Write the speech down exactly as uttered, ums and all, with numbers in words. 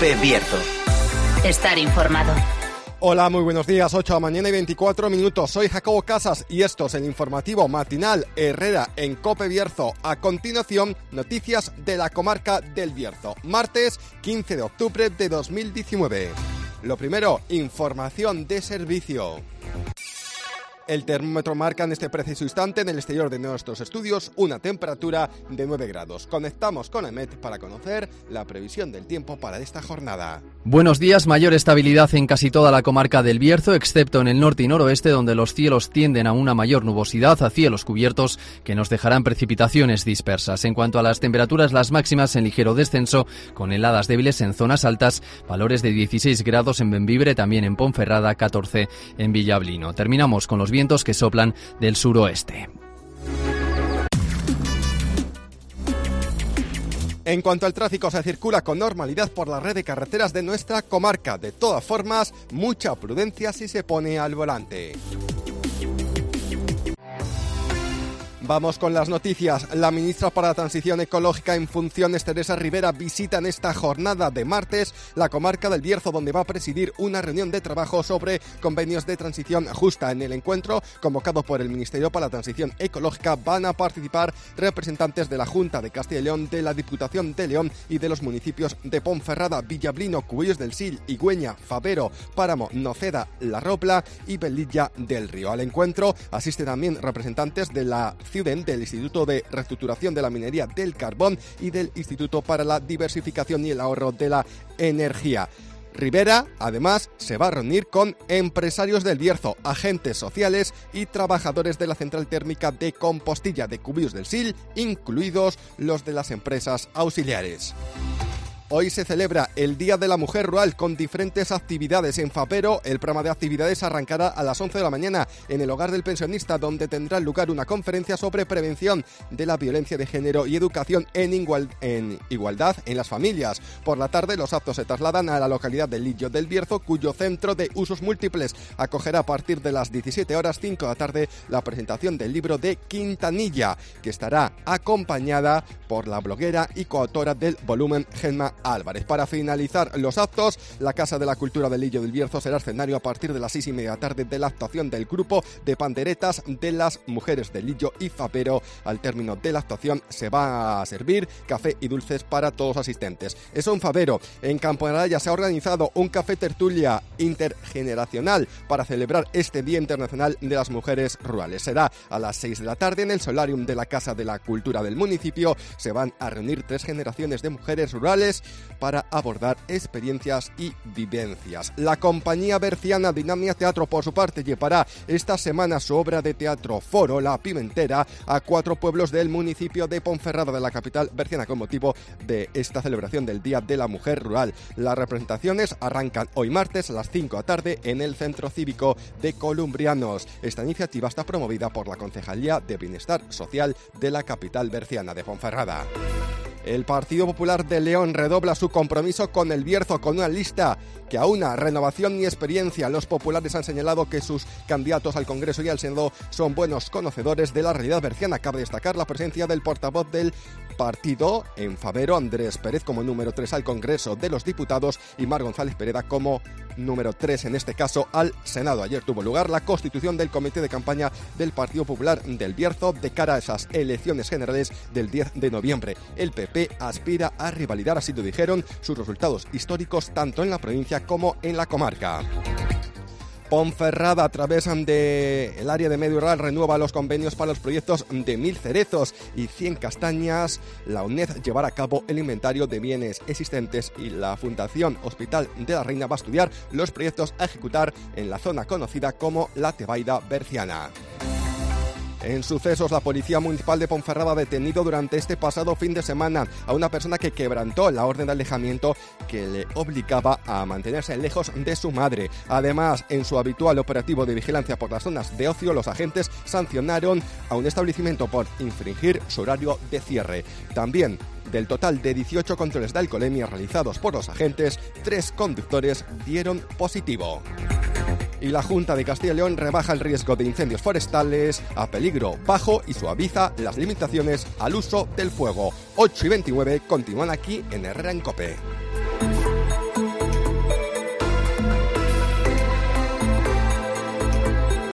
COPE Bierzo. Estar informado. Hola, muy buenos días, ocho de la mañana y veinticuatro minutos. Soy Jacobo Casas y esto es el informativo matinal Herrera en COPE Bierzo. A continuación, noticias de la comarca del Bierzo. Martes quince de octubre de dos mil diecinueve. Lo primero, información de servicio. El termómetro marca en este preciso instante en el exterior de nuestros estudios una temperatura de nueve grados. Conectamos con EMET para conocer la previsión del tiempo para esta jornada. Buenos días, mayor estabilidad en casi toda la comarca del Bierzo, excepto en el norte y noroeste, donde los cielos tienden a una mayor nubosidad, a cielos cubiertos que nos dejarán precipitaciones dispersas. En cuanto a las temperaturas, las máximas en ligero descenso, con heladas débiles en zonas altas, valores de dieciséis grados en Bembibre, también en Ponferrada, catorce en Villablino. Terminamos con los vientos que soplan del suroeste. En cuanto al tráfico, se circula con normalidad por la red de carreteras de nuestra comarca. De todas formas, mucha prudencia si se pone al volante. Vamos con las noticias. La ministra para la Transición Ecológica en funciones, Teresa Rivera, visita en esta jornada de martes la comarca del Bierzo, donde va a presidir una reunión de trabajo sobre convenios de transición justa. En el encuentro, convocado por el Ministerio para la Transición Ecológica, van a participar representantes de la Junta de Castilla y León, de la Diputación de León y de los municipios de Ponferrada, Villablino, Cubellos del Sil, Higüeña, Favero, Páramo, Noceda, La Robla y Velilla del Río. Al encuentro asisten también representantes de la del Instituto de Reestructuración de la Minería del Carbón y del Instituto para la Diversificación y el Ahorro de la Energía. Rivera, además, se va a reunir con empresarios del Bierzo, agentes sociales y trabajadores de la central térmica de Compostilla de Cubellos del Sil, incluidos los de las empresas auxiliares. Hoy se celebra el Día de la Mujer Rural con diferentes actividades. En Favero, el programa de actividades arrancará a las once de la mañana en el Hogar del Pensionista, donde tendrá lugar una conferencia sobre prevención de la violencia de género y educación en, igual, en igualdad en las familias. Por la tarde, los actos se trasladan a la localidad de Lillo del Bierzo, cuyo centro de usos múltiples acogerá a partir de las diecisiete horas, cinco de la tarde, la presentación del libro de Quintanilla, que estará acompañada por la bloguera y coautora del volumen, Gemma Álvarez. Para finalizar los actos, la Casa de la Cultura de Lillo del Bierzo será escenario a partir de las seis y media de la tarde de la actuación del grupo de panderetas de las mujeres de Lillo y Favero. Al término de la actuación se va a servir café y dulces para todos los asistentes. Eso en Favero. En Campo de Araya se ha organizado un café tertulia intergeneracional para celebrar este Día Internacional de las Mujeres Rurales. Será a las seis de la tarde en el solarium de la Casa de la Cultura del municipio. Se van a reunir tres generaciones de mujeres rurales para abordar experiencias y vivencias. La compañía berciana Dinamia Teatro, por su parte, llevará esta semana su obra de teatro Foro, La Pimentera, a cuatro pueblos del municipio de Ponferrada, de la capital berciana, con motivo de esta celebración del Día de la Mujer Rural. Las representaciones arrancan hoy martes a las cinco de la tarde en el Centro Cívico de Columbrianos. Esta iniciativa está promovida por la Concejalía de Bienestar Social de la capital berciana de Ponferrada. El Partido Popular de León redobla su compromiso con el Bierzo con una lista que aúna renovación y experiencia. Los populares han señalado que sus candidatos al Congreso y al Senado son buenos conocedores de la realidad berciana. Cabe destacar la presencia del portavoz del partido en Favero, Andrés Pérez, como número tres al Congreso de los Diputados y Mar González Pereda como número tres, en este caso, al Senado. Ayer tuvo lugar la constitución del Comité de Campaña del Partido Popular del Bierzo de cara a esas elecciones generales del diez de noviembre. El P P aspira a revalidar, así lo dijeron, sus resultados históricos tanto en la provincia como en la comarca. Ponferrada, a través del área de medio rural, renueva los convenios para los proyectos de Mil Cerezos y cien Castañas. La UNED llevará a cabo el inventario de bienes existentes y la Fundación Hospital de la Reina va a estudiar los proyectos a ejecutar en la zona conocida como la Tebaida berciana. En sucesos, la Policía Municipal de Ponferrada ha detenido durante este pasado fin de semana a una persona que quebrantó la orden de alejamiento que le obligaba a mantenerse lejos de su madre. Además, en su habitual operativo de vigilancia por las zonas de ocio, los agentes sancionaron a un establecimiento por infringir su horario de cierre. También, del total de dieciocho controles de alcoholemia realizados por los agentes, tres conductores dieron positivo. Y la Junta de Castilla y León rebaja el riesgo de incendios forestales a peligro bajo y suaviza las limitaciones al uso del fuego. ocho y veintinueve continúan aquí en Herrera en COPE.